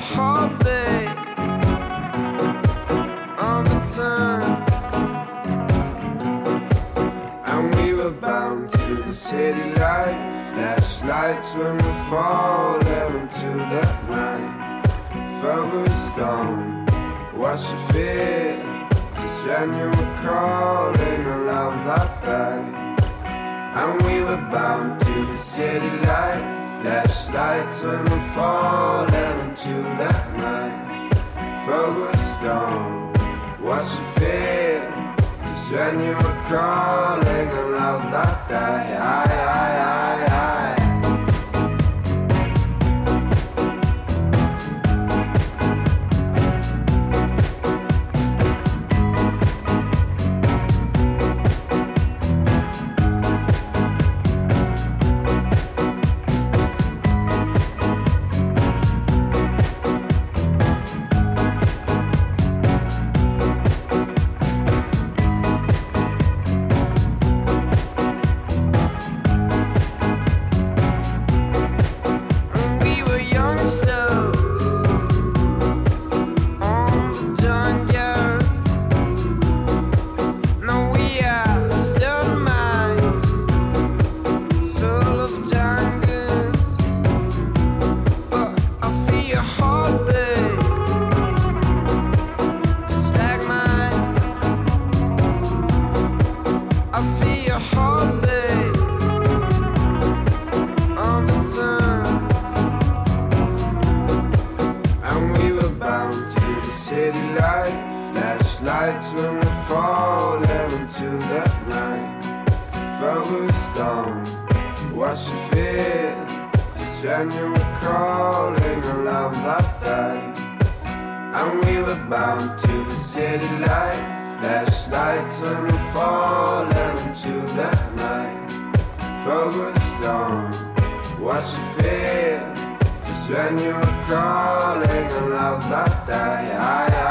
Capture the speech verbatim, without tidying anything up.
heartbeat all the time. And we were bound to the city life, flashlights when we fall into the night. Focused on what you feel, just when you were calling a love that day. And we were bound to the city life, flashlights when we fall into the night. Focused on what you feel, just when you were calling a love that day. I, I, I, I. Flashlights when we fall into the night. Focused on what you feel, just when you were calling a love that day. And we were bound to the city light. Flashlights when we fall into the night. Focused on what you feel, just when you were calling a love that day. I, I